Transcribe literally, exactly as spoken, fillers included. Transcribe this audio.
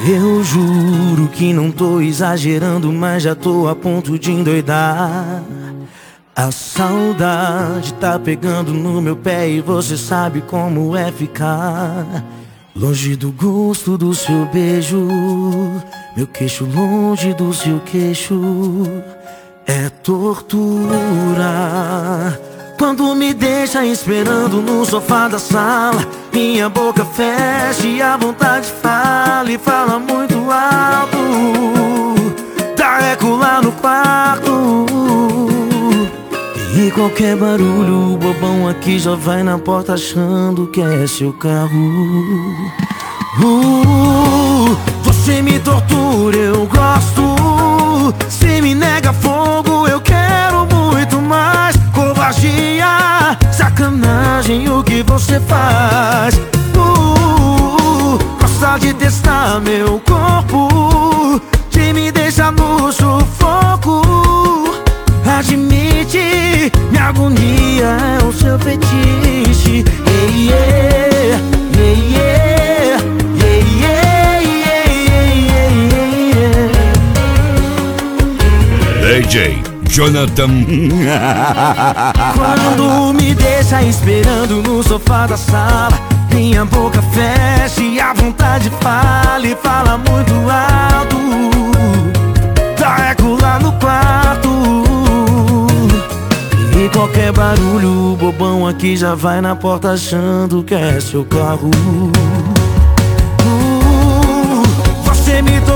Eu juro que não tô exagerando, mas já tô a ponto de endoidar. A saudade tá pegando no meu pé e você sabe como é ficar longe do gosto do seu beijo, meu queixo longe do seu queixo. É tortura quando me deixa esperando no sofá da sala. Minha boca fecha e a vontade fala e fala muito alto. Dá eco lá no quarto. E qualquer barulho, o bobão aqui já vai na porta achando que é seu carro. uh, Você me tortura, eu gosto. Se me nega fogo, eu quero muito mais. Covardia, sacanagem, o que você faz? uh, Gosta de testar meu corpo, de me deixar no sufoco. Admite, minha agonia é o seu fetiche. Yeah, yeah, yeah, yeah, yeah, yeah, yeah, yeah. D J Jonathan. Quando me deixa esperando no sofá da sala, minha boca fecha e a vontade fala e fala muito alto. Dá eco lá no quarto. E qualquer barulho, o bobão aqui já vai na porta achando que é seu carro. uh, Você me